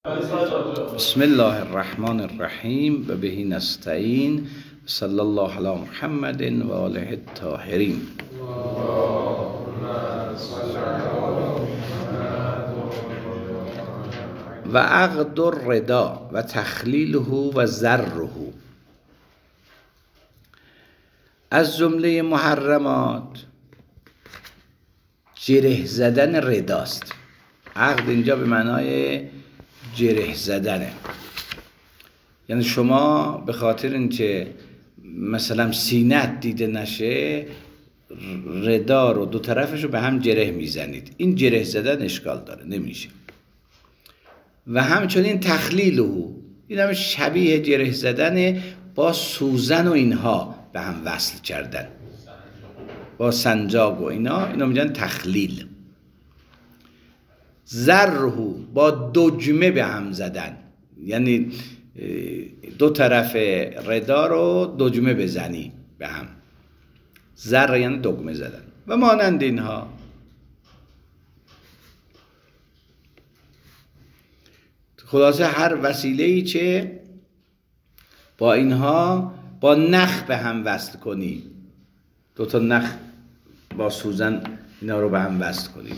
بسم الله الرحمن الرحیم و بهی نستعین صلی الله علی محمد و آله الطاهرین. و عقد الردا و تخلیله و ذره. از جمله محرمات جره زدن رداست. عقد اینجا به معنای جره زدنه، یعنی شما به خاطر اینکه مثلا سینت دیده نشه ردا رو دو طرفش رو به هم جره میزنید. این جره زدن اشکال داره، نمیشه. و همچنین تخلیله، این هم شبیه جره زدن با سوزن و اینها به هم وصل کردن، با سنجاق و اینا میگن تخلیل. ذره، با دجمه به هم زدن، یعنی دو طرف ردا رو دجمه بزنی به هم. ذره یعنی دگمه زدن و مانند اینها. خلاصه هر وسیله‌ای که با اینها با نخ به هم وصل کنی، دو تا نخ با سوزن اینا رو به هم وصل کنی.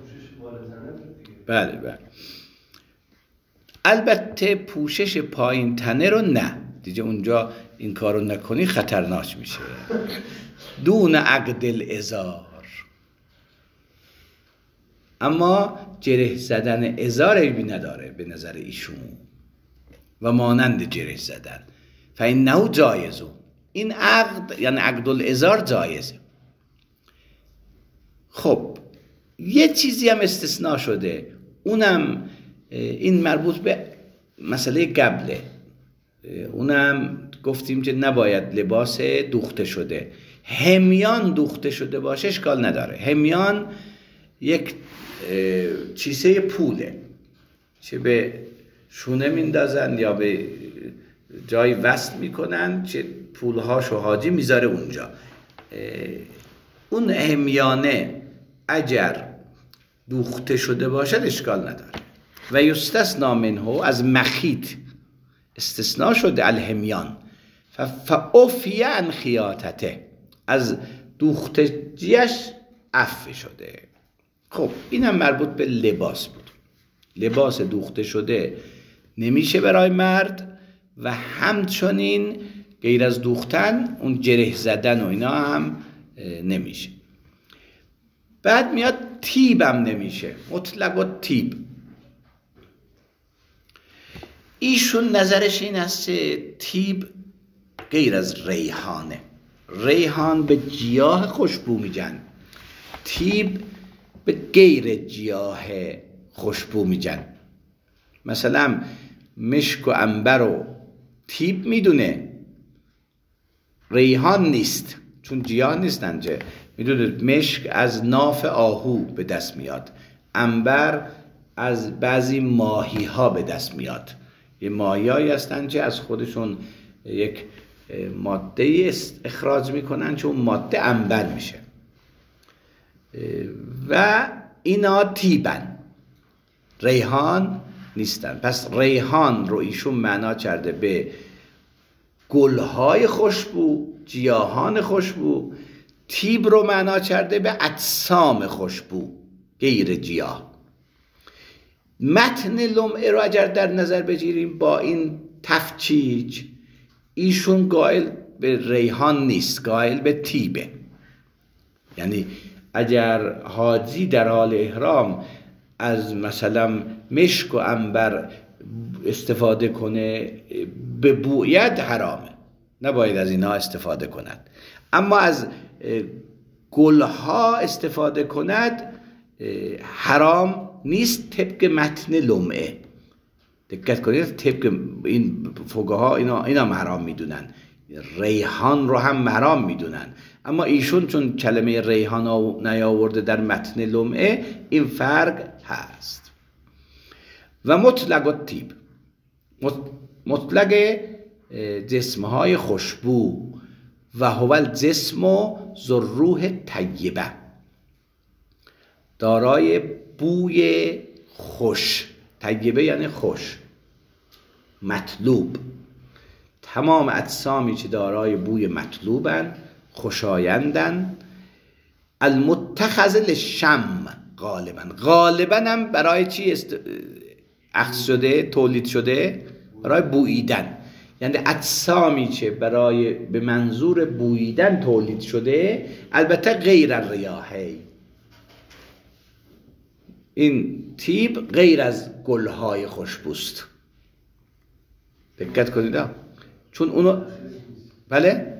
بله. البته پوشش پایین تنه رو نه، دیگه اونجا این کارو نکنی خطرناک میشه. دون عقد الازار. اما جره زدن ازار عیبی نداره به نظر ایشون و مانند جره زدن. فإنه جایز. این عقد یعنی عقد الازار جایزه. خب یه چیزی هم استثناء شده، اونم این مربوط به مسئله قبله. اونم گفتیم که نباید لباس دوخته شده. همیان دوخته شده باشه اشکال نداره. همیان یک چیزه پوله، چه به شونه میندازن یا به جای وصل میکنن، چه پولهاشو حاجی میذاره اونجا. اون همیانه اگر دوخته شده باشد اشکال نداره. و یستثنا منه، از مخیط استثناء شده الهمیان. فعفی عن خیاطته، از دوختگیش عفو شده. خب این هم مربوط به لباس بود. لباس دوخته شده نمیشه برای مرد و همچنین غیر از دوختن اون جره زدن و اینا هم نمیشه. بعد میاد تیب هم نمیشه، مطلق و تیب. ایشون نظرش این است که تیب غیر از ریحانه. ریحان به گیاه خوشبو میگن، تیب به غیر گیاه خوشبو میگن. مثلا مشک و عنبر و تیب میدونه، ریحان نیست چون گیاه نیستن. چه میدونید مشک از ناف آهو به دست میاد، عنبر از بعضی ماهی ها به دست میاد. یه ماهیایی هستن که از خودشون یک ماده اخراج میکنن چون ماده عنبر میشه و اینا تیبن، ریحان نیستن. پس ریحان رو ایشون معنا کرده به گلهای خوشبو، گیاهان خوشبو. تیب رو معنا کرده به اجسام خوشبو غیر گیاه. متن لمعه رو اگر در نظر بگیریم با این تفکیک، ایشون قائل به ریحان نیست، قائل به تیبه. یعنی اگر حاجی در حال احرام از مثلا مشک و عنبر استفاده کنه به بوید حرامه، نباید از اینها استفاده کند. اما از گلها استفاده کند حرام نیست طبق متن لمعه. دقت کنید، طبق این فقها اینا حرام میدونن، ریحان رو هم حرام میدونن. اما ایشون چون کلمه ریحان رو نیاورده در متن لمعه، این فرق هست. و مطلق الطیب، مطلق جسمهای خوشبو. و هو الجسم ذو الروح طیبه، دارای بوی خوش طیبه یعنی خوش، مطلوب. تمام اجسامی که دارای بوی مطلوبن، خوشایندن. المتخذ للشم غالبا هم برای چی اخذ شده، تولید شده؟ برای بوییدن. یعنی اجسامی که برای به منظور بوییدن تولید شده، البته غیر الریاحه، این طیب غیر از گلهای خوشبوست. دقت کنید چون اونو بله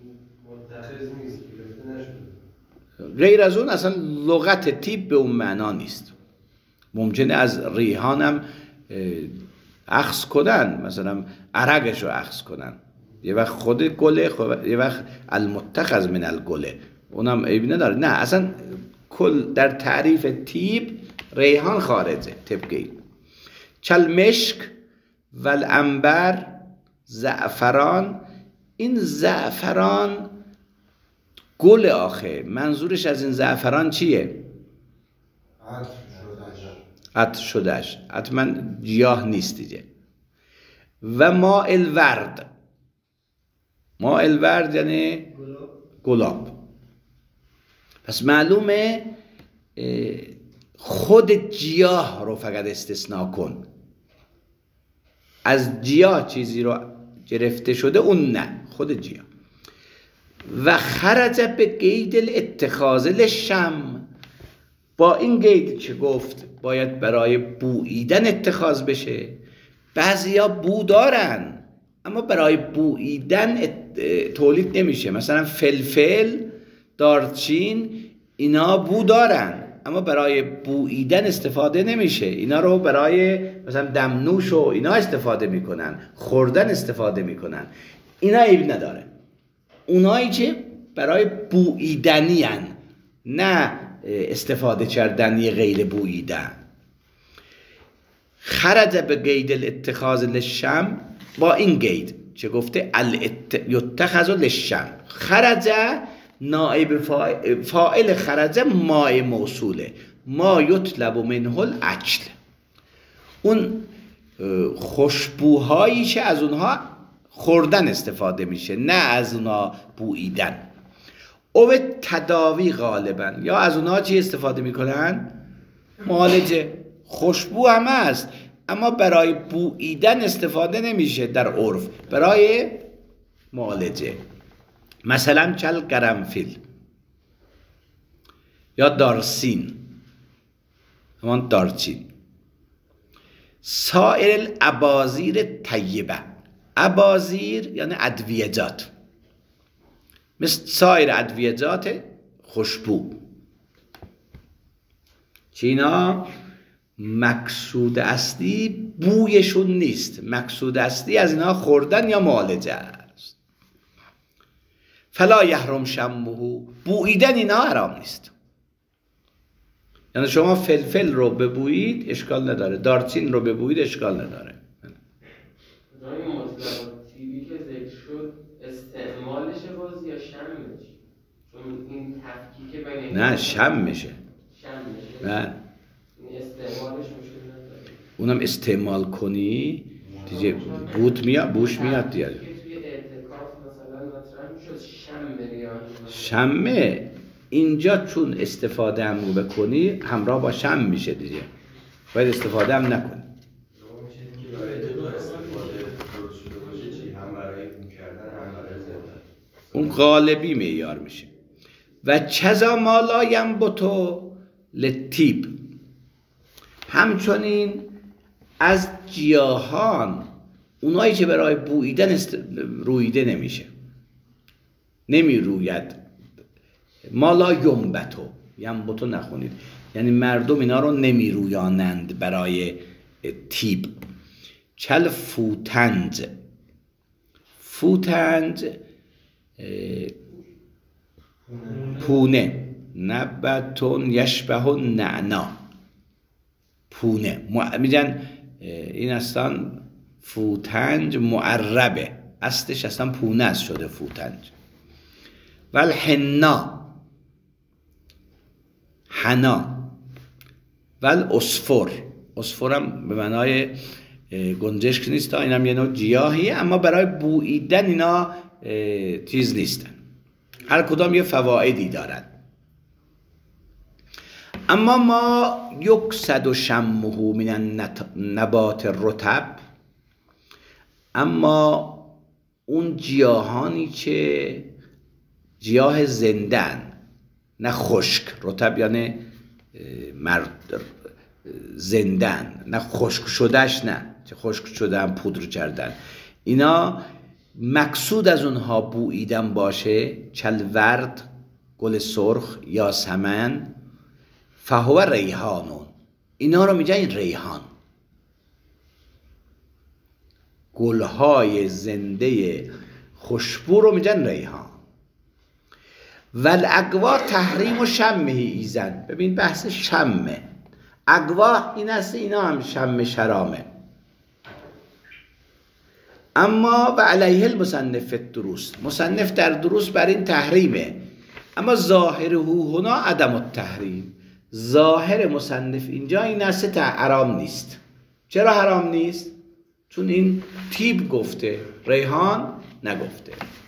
غیر از اون اصلا لغت طیب به اون معنا نیست. ممکنه از ریحان هم اخذ کنن، مثلا عرقش رو اخذ کنن، یه وقت خود گله، یه وقت المتخذ من الگله، اونم عیبی نداره. نه اصلا کل در تعریف طیب ریحان خارجه طبقی. چل مشک و العنبر زعفران. این زعفران گل آخه، منظورش از این زعفران چیه؟ عطر شدهش، حتما گیاه نیست دیگه. و ماء الورد، ماء الورد یعنی گلاب. پس معلومه خود گیاه رو فقط استثناء کن، از گیاه چیزی رو گرفته شده اون نه، خود گیاه. و خرج به قید الاتخاذ للشم، با این قید که گفت باید برای بوییدن اتخاذ بشه. بعضیا بو دارن اما برای بوییدن تولید نمیشه، مثلا فلفل، دارچین، اینا بو دارن اما برای بوییدن استفاده نمیشه. اینا رو برای مثلا دمنوش و اینا استفاده میکنن، خوردن استفاده میکنن، اینا عیب نداره. اونایی که برای بوییدنی هن، نه استفاده کردنی غیر بوییدن. خرج به قید الاتخاذ للشم، با این قید چه گفته یتخذ للشم. خرج نائب فاعل خرج ماء موصوله، ما یطلب منه الاکل، اون خوشبوهایی که از اونها خوردن استفاده میشه، نه از اونها بوییدن. او تداوی غالبا، یا از اونها چی استفاده میکنن؟ معالجه. خوشبو هم هست اما برای بوییدن استفاده نمیشه در عرف، برای معالجه. مثلا چل قرنفل یا دارسین، همان دارچین. سایر الابازیر طیبه، ابازیر یعنی ادویجات، مثل سایر ادویجات خوشبو. چینا مقصود اصلی بویشون نیست، مقصود اصلی از اینا خوردن یا معالجه است. فلا یحرم شمه، بوییدن اینا حرام نیست. یعنی شما فلفل رو ببویید اشکال نداره، دارچین رو ببویید اشکال نداره. این مطلقاتی که ذکر شد استعمالش باز یا شمش؟ چون این تفکیک بین نه شم میشه. نه این استعمالش مشکل نداره. اونم استعمال کنی دیگه بود میاد، بوش میاد دیگه. توی اعتکاف مثلا مطرح میشد شم ریاحی، شمه اینجا چون استفاده هم رو بکنی همراه با شم میشه دیگه، باید استفاده هم نکنی. اون غالبی معیار میشه. و چذا ما لا ینبتو للطیب، همچنین از گیاهان اونایی که برای بوییدن رویده نمیشه، نمی روید. ما لا ینبتو، ینبتو نخونید، یعنی مردم اینا رو نمی رویانند برای طیب. چل فوتنج، فوتنج پونه، نبتون یشبه النعنا، پونه میگن این اصلا فوتنج معربه، اصلش اصلا پونه است شده فوتنج. والحنا، حنا، والعصفر، عصفرم به معنای گنجشک نیست، اینم یه نوع گیاهیه، اما برای بوییدن اینا چیز نیستن. هر کدام یه فوایدی دارد. اما ما یکسد شمه من النبات الرطب، اما اون گیاهانی که گیاه زندن، نه خشک، رطب یعنی زندن، نه خشک شدهش، نه چه خشک شدن پودر کردن، اینا مقصود از اونها بوییدن باشه، چلورد، گل سرخ، یاسمن، فهو ریحانون، اینا رو میگن ریحان. گلهای زنده خوشبو رو میگن ریحان. والاقوا تحریم و شمه ایزن. ببین بحث شمه، اقوا این است، اینا هم شمه شرامه. اما و علیه المصنف الدروس، مصنف در دروس بر این تحریمه، اما ظاهره هنا عدم التحریم. ظاهر مصنف اینجا این است حرام نیست. چرا حرام نیست؟ چون این طیب گفته، ریحان نگفته.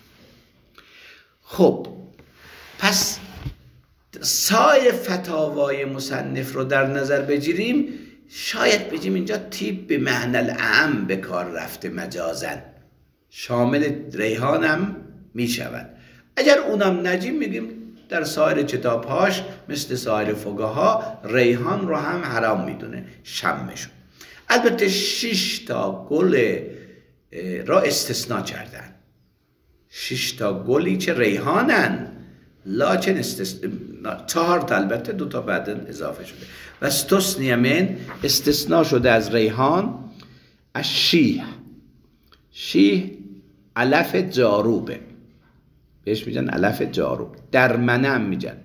خب پس سایر فتاوای مصنف رو در نظر بگیریم، شاید بگیم اینجا طیب به معنی العام به کار رفته، مجازن شامل ریحان هم می شود. اگر اونم نجیم میگیم در سایر کتابهاش مثل سایر فقها ریحان رو هم حرام میدونه، شمشون. البته 6 تا گل را استثناء کردن، 6 تا گلی که ریحانن، لاکن 4 تا البته 2 تا بعد اضافه شده. و استثنی من، استثناء شده از ریحان، از شیح. شیح علف جاروبه، بهش میگن علف جاروب، در منم میگن.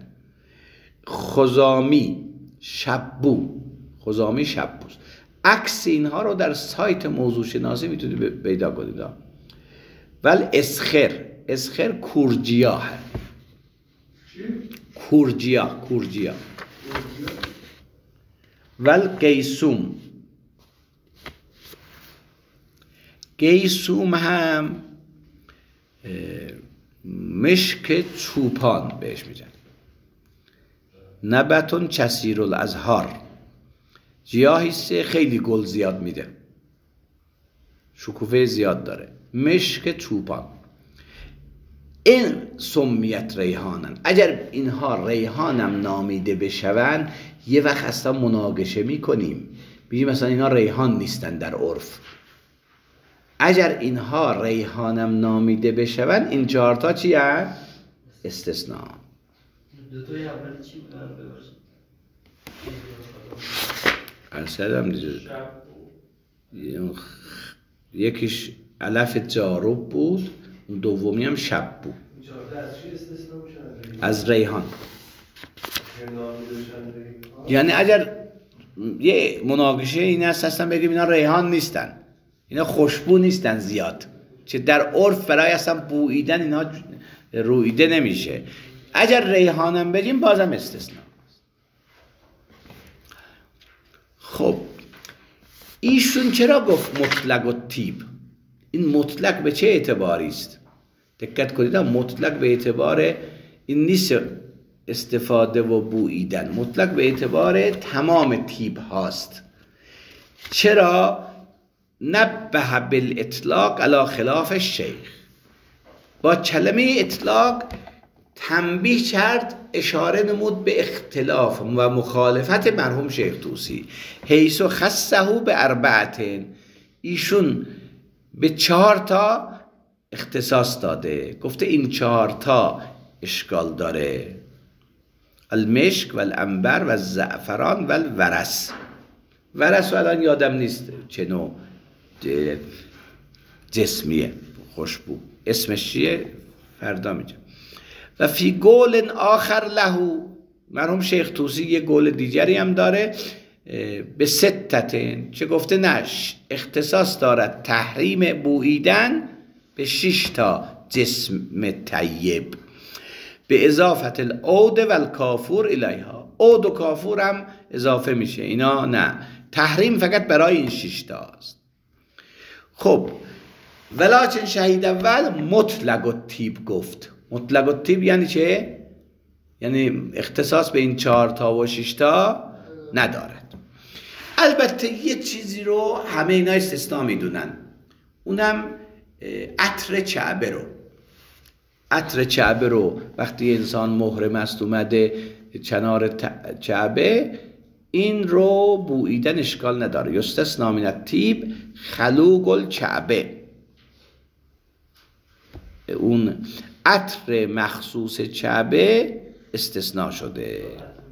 خزامی، شبو، خزامی شبوست. عکس اینها رو در سایت موضوع شناسی میتونید پیدا کنید. ول اسخر، اسخر کورجیا، کورجیا، کورجیا. ول قیسوم، قیسوم هم مشک چوپان بهش میگن. نبتون کثیر الازهار، گیاهی خیلی گل زیاد میده، شکوفه زیاد داره، مشک چوپان. این سمیت ریحانن. اگر اینها ریحانم نامیده بشوند، یه وقت اصلا مناقشه میکنیم، بگیم مثلا اینها ریحان نیستن در عرف. اگر اینها ریحانم نامیده بشوند، این 4 تا چی هست؟ استثناء. دوتای اول چی بودن ببرسن؟ ارسلم دیگه، یکیش علف جاروب بود، دومی هم شب بود. از ریحان. یعنی اگر یه مناقشه این است اصلا بگیم اینا ریحان نیستن، اینا خوشبو نیستن زیاد، چه در عرف برای اصلا بوییدن اینا رویده نمیشه. اگر ریحانم بگیم بازم استثناء. خب ایشون چرا گفت مطلق و طیب؟ این مطلق به چه اعتباری است؟ دقت کنید، مطلق به اعتبار این نیست استفاده و بوییدن، مطلق به اعتبار تمام طیب هاست. چرا؟ نبه بالاطلاق علی خلاف الشیخ، با کلمه اطلاق تنبیه کرد، اشاره نمود به اختلاف و مخالفت مرحوم شیخ طوسی. حیث خصه به 4، ایشون به 4 تا اختصاص داده، گفته این 4 تا اشکال داره: المشک و العنبر و الزعفران و الورس. ورس الان یادم نیست چه نوع جسمیه، خوشبو، اسمش چیه فردا میگم. و فی قول آخر له، مرحوم شیخ طوسی یه قول دیگری هم داره، به 6 چه گفته؟ نش اختصاص دارد تحریم بوییدن به 6 تا جسم طیب، به اضافت العود و الکافور الیها. عود و کافور هم اضافه میشه، اینا نه، تحریم فقط برای این 6 تا است. خب ولکن شهید اول مطلق الطیب گفت. مطلق الطیب یعنی چه؟ یعنی اختصاص به این 4 تا و 6 تا ندارد. البته یه چیزی رو همه اینا استثناء میدونن، اونم عطر کعبه رو. عطر کعبه رو وقتی انسان محرم است اومده کنار کعبه، این رو بوییدن اشکال نداره. یستثنی من الطیب خلوق الکعبه. اون عطر مخصوص کعبه استثناء شده.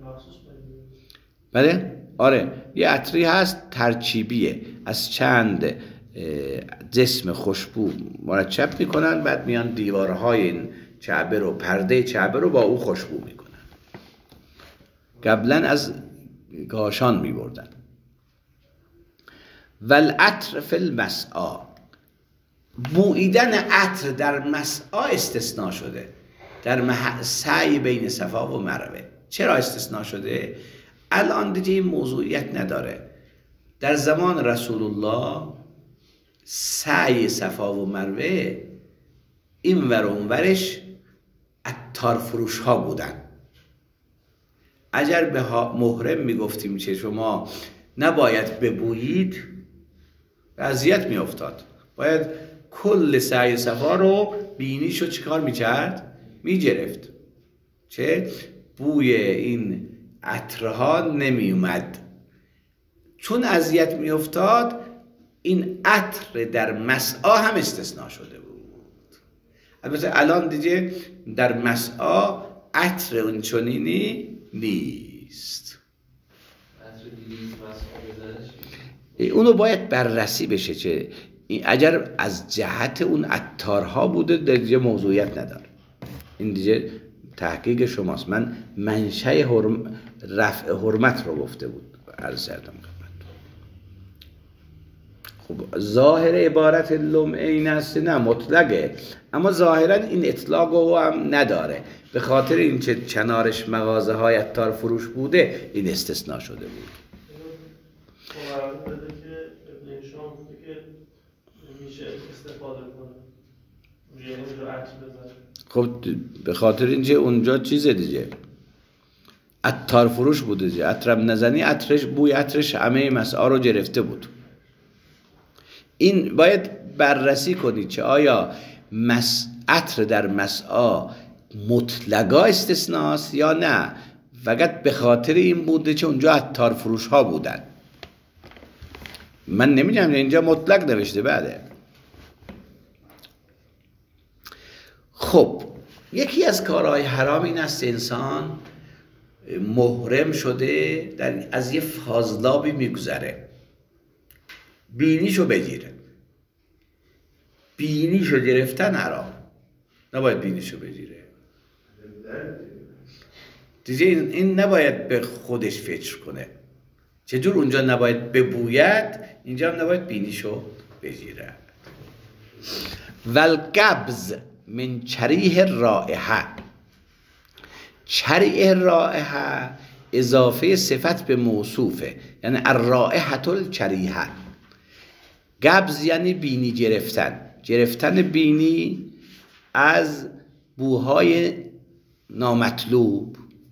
بله؟ آره، یه عطری هست ترکیبیه، از چند جسم خوشبو مرکب میکنن، بعد میان دیوارهای این کعبه رو، پرده کعبه رو با او خوشبو میکنن. قبلا از کاشان میبردن. والعطر فی المسعی، بوییدن عطر در مسعی استثناء شده، در سعی بین صفا و مروه. چرا استثناء شده؟ الان دیگه این موضوعیت نداره. در زمان رسول الله سعی صفا و مروه این ور و اون ورش عطار فروش ها بودن. اگر به محرم میگفتیم که شما نباید ببویید، اذیت میافتاد. باید کل سعی صفا رو بینیشو چیکار میکرد؟ میگرفت. چه؟ بوی این عطرها نمی اومد. چون اذیت می افتاد، این عطر در مسعی هم استثناء شده بود. البته الان دیگه در مسعی عطر اون چنینی نیست. اونو باید بررسی بشه که اگر از جهت اون عطارها بوده دیگه موضوعیت نداره. این دیگه تحقیق شماست. من منشأ رفع حرمت رو گفته بود، عرض کردم. خب ظاهر عبارت لمعه این است، نه مطلقه، اما ظاهرا این اطلاق رو هم نداره. به خاطر این که کنارش مغازه های عطار فروش بوده این استثناء شده بود. میشه استفاده کنه، یعنی رو عطر بزنه. خب به خاطر اینکه اونجا چیز دیگه عطار فروش بوده دیگه، عطرم نزنی عطرش، بوی عطرش همه مسعی رو گرفته بود. این باید بررسی کنید که آیا عطر در مسعی مطلقا استثناست یا نه، فقط به خاطر این بوده که اونجا عطار فروش ها بودن. من نمیدونم اینجا مطلق نوشته بعده. خب یکی از کارهای حرام این است انسان محرم شده از یه فاضلابی میگذره، بینیشو بگیره. بینیشو گرفتن حرام، نباید بینیشو بگیره دیگه. این نباید به خودش فکر کنه. چجور اونجا نباید ببوید، اینجا هم نباید بینیشو بگیره. والقبض من چریح رائحه. چریح رائحه اضافه صفت به موصوفه، یعنی الرائحة الچریحه. قبض یعنی بینی گرفتن، گرفتن بینی از بوهای نامطلوب.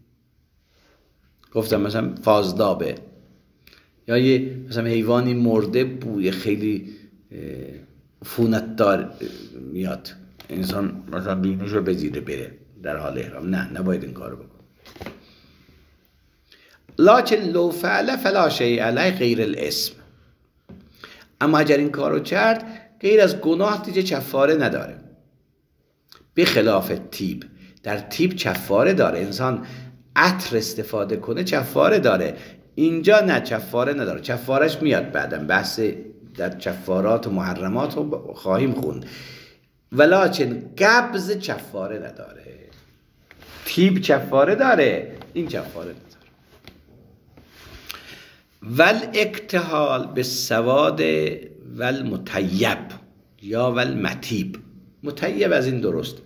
گفتم مثلا فاضلابه، یا یه مثلا حیوانی مرده بوی خیلی عفونت دار میاد، انسان مثلا بینیش رو بگیره بره در حال احرام. نه، نباید این کارو بکن. لکن لو فعل فلا شیء علیه غیر الاسم. اما اگر این کارو کرد غیر از گناه دیگه کفاره نداره. به خلاف تیب، در تیب کفاره داره. انسان عطر استفاده کنه کفاره داره، اینجا نه، کفاره نداره. کفارش میاد بعدم، بحث در کفارات و محرمات رو خواهیم خوند. ولکن قبض کفاره نداره. تیب کفاره داره، این کفاره نداره. والاکتحال بالسواد والمطیب یا والمطیب. مطیب از این درست،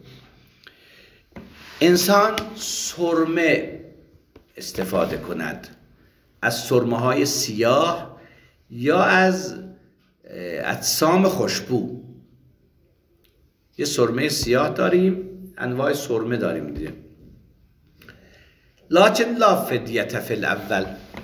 انسان سرمه استفاده کند، از سرمه های سیاه یا از اجسام خوشبو. یه سرمه سیاه داریم، انواع سرمه داریم دیگه. لکن لا فدیت فی الاول،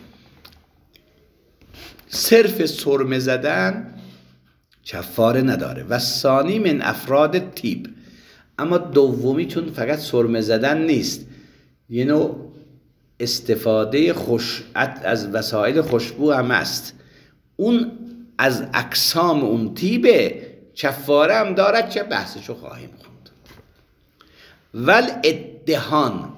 صرف سرمه زدن کفاره نداره. و ثانی من افراد تیب، اما دومی چون فقط سرمه زدن نیست، یه نوع استفاده از وسایل خوشبو هم است، اون از اقسام اون تیبه، کفاره هم دارد که بحثشو خواهیم خوند. ول ادهان،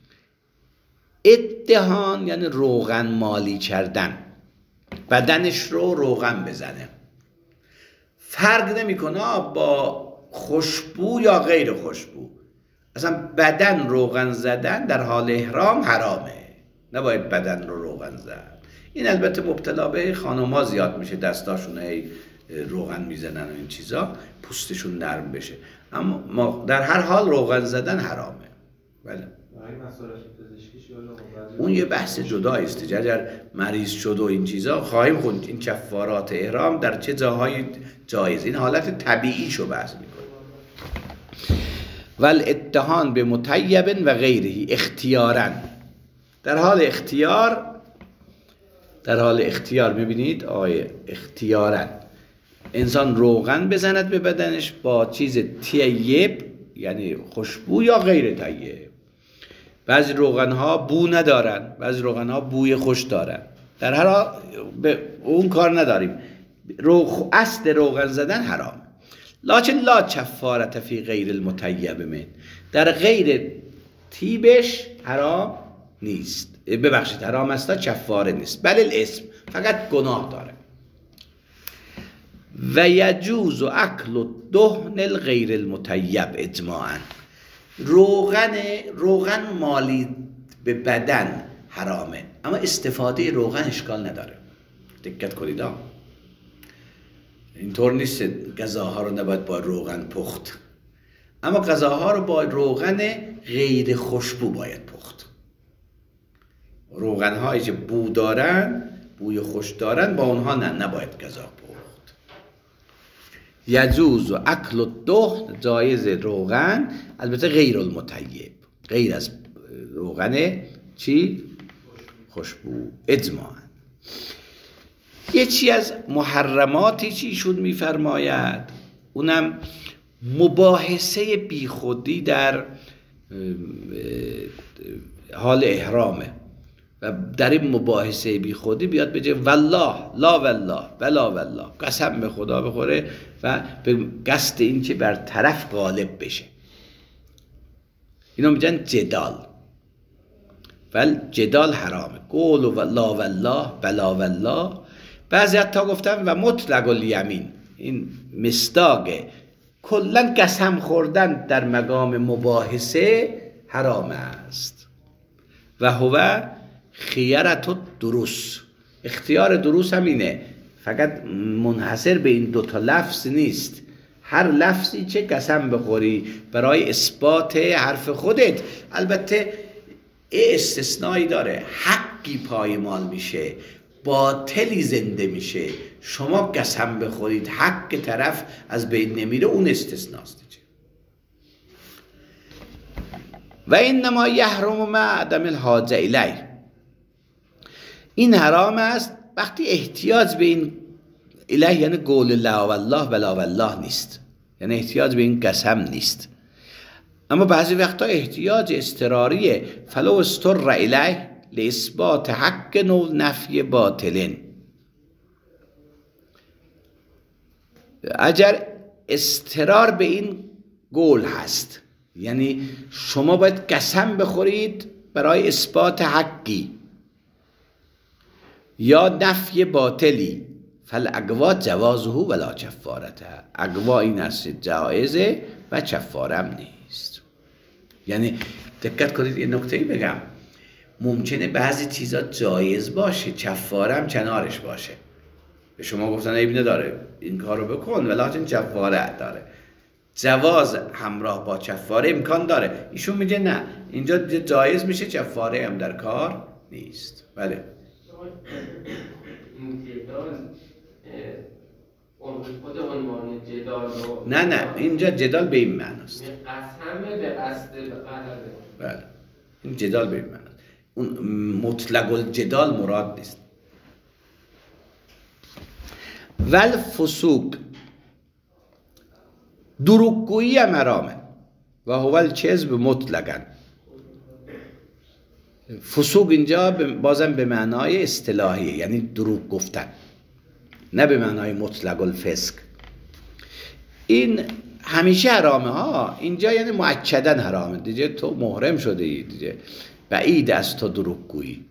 ادهان یعنی روغن مالی کردن، بدنش رو روغن بزنه، فرق نمیکنه با خوشبو یا غیر خوشبو. اصلا بدن روغن زدن در حال احرام حرامه، نباید بدن رو روغن زد. این البته مبتلا به خانم ها زیاد میشه، دستاشون روغن میزنن و این چیزا، پوستشون نرم بشه، اما در هر حال روغن زدن حرامه. بله اون یه بحث جدایی است. اگر مریض شد و این چیزا خواهیم خوند این کفارات احرام در چه جاهای جایز. این حالت طبیعیشو بحث میکنه. ول اتهان به مطیب و غیره اختیارا، در حال اختیار میبینید آیه اختیارا انسان روغن بزند به بدنش با چیز طیب یعنی خوشبو یا غیر طیب. بعضی روغن ها بو ندارن، بعضی روغن ها بوی خوش دارن، در هر حال به اون کار نداریم. اصل روغن زدن حرام. لکن لا کفارت فی غیر المطیب من، در غیر تیبش حرام نیست، ببخشید حرام است، کفاره نیست، بل الاسم، فقط گناه داره. و یجوز اکل دهن الغیر المطیب اجماعا، روغن مالی به بدن حرامه، اما استفاده روغن اشکال نداره. دقت کنید اینطور نیست غذاها رو نباید با روغن پخت، اما غذاها رو با روغن غیر خوشبو باید پخت. روغن هایی که بو دارن، بوی خوش دارن، با اونها نباید غذا پخت. یجوز و اکل و دهن، جایز روغن، البته غیر المطیب، غیر از روغن چی؟ خوشبو اجماعاً. یکی از محرماتی چی ایشون میفرماید، اونم مباحثه بیخودی در حال احرامه و در این مباحثه بیخودی بیاد بگه والله لا والله بلا والله، قسم به خدا بخوره و به قصد این که بر طرف غالب بشه. اینو میگن جدال. جدال حرامه. قول و لا والله بلا والله. بعضی حتی گفتن و مطلق الیمین، این مصداقه، کلا قسم خوردن در مقام مباحثه حرام است. و هو خیرت الدروس، اختیار دروس هم اینه، فقط منحصر به این دوتا لفظ نیست، هر لفظی چه قسم بخوری برای اثبات حرف خودت، البته استثنایی داره، حقی پایمال میشه، باطلی زنده میشه، شما قسم بخورید حق طرف از بین نمیره، اون استثناست. و انما یحرم مع عدم الحاجه الیه، این حرام است وقتی احتیاج به این الیه، یعنی قول لا والله بلا والله نیست، یعنی احتیاج به این قسم نیست. اما بعضی وقتا احتیاج اضطراریه، فلو استر الیه لاثبات حق و نفی باطلن، اگر اضطرار به این قول هست، یعنی شما باید قسم بخورید برای اثبات حقی یا نفی باطلی، فالاقوا جوازه ولا کفارته، اقوا این است جایزه و کفاره هم نیست. یعنی دقت کنید این نکته بگم، ممکنه بعضی چیزا جایز باشه، کفاره هم کنارش باشه، به شما گفتن عیب نداره این کارو بکن ولکن کفاره داره، جواز همراه با کفاره امکان داره. ایشون میگه نه، اینجا جایز میشه، کفاره هم در کار نیست. بله این جدال خود عنوان جدال رو نه اینجا جدال به این معناست. قسمه به قصد به غلبه. بله این جدال به این معناست. اون مطلق الجدال مراد نیست. والفسوق دروغگویی هم حرامه و هو الکذب مطلقاً. فسوق اینجا بازم به معنای اصطلاحیه، یعنی دروغ گفتن، نه به معنای مطلق الفسق. این همیشه حرامه ها، اینجا یعنی مؤکداً حرامه. دیگه تو محرم شده ای، دیگه بعید از تو دروغگویی.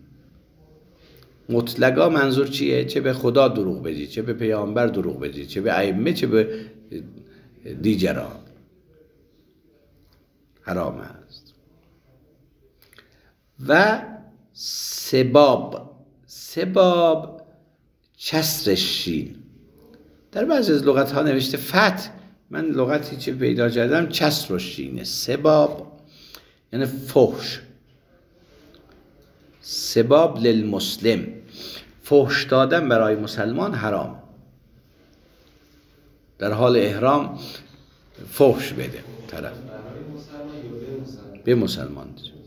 مطلقا منظور چیه؟ چه به خدا دروغ بگی، چه به پیامبر دروغ بگی، چه به ائمه، چه به دیگران، حرام است. و سباب کسر شین، در بعضی از لغت ها نوشته فتح، من لغتی چه پیدا کردم کسر شینه. سباب یعنی فحش. سباب للمسلم، فحش دادن برای مسلمان حرام. در حال احرام فحش بده طرف به مسلمان.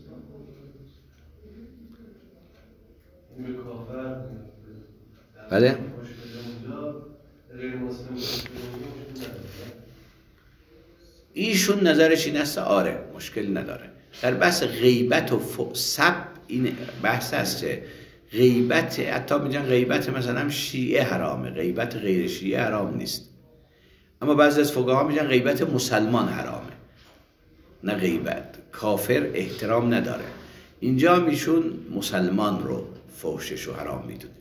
بله ایشون نظرش این است آره مشکل نداره. در بحث غیبت و سب این بحث است. غیبت حتی میگن غیبت مثلا شیعه حرامه، غیبت غیر شیعه حرام نیست. اما بعضی از فقها میگن غیبت مسلمان حرامه، نه غیبت کافر احترام نداره. اینجا میشون مسلمان رو فحشش و حرام میدونه.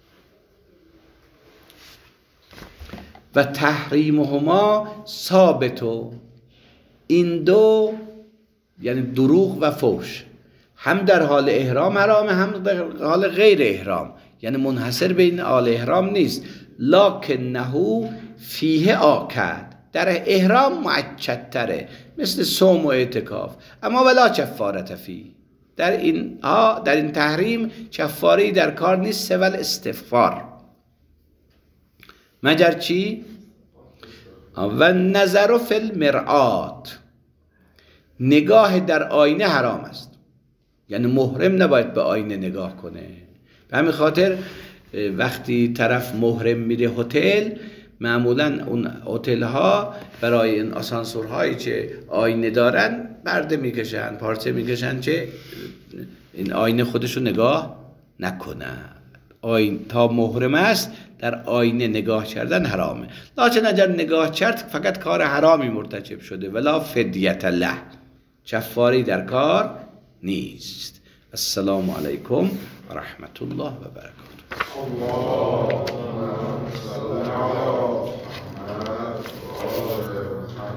و تحریمهما ثابتو، این دو یعنی دروغ و فحش هم در حال احرام حرامه، هم در حال غیر احرام، یعنی منحصر بین حال احرام نیست. لکنه فیه آکد، در احرام مؤکدتره مثل صوم و اعتکاف، اما ولا کفارة فیه، در این تحریم کفاری در کار نیست سوى الاستغفار، مگر چی؟ و نظر فی المرآت، نگاه در آینه حرام است، یعنی محرم نباید به آینه نگاه کنه. به همین خاطر وقتی طرف محرم میره هتل، معمولا اون هتل ها برای این آسانسورهایی که آینه دارن پرده میکشن، پارچه میکشن که این آینه خودشو نگاه نکنه. تا محرم است در آینه نگاه کردن حرامه. لکن اگر نگاه کرد فقط کار حرامی مرتکب شده، ولا فدیت له، کفاری در کار نیست. السلام علیکم و رحمت الله و برکاته.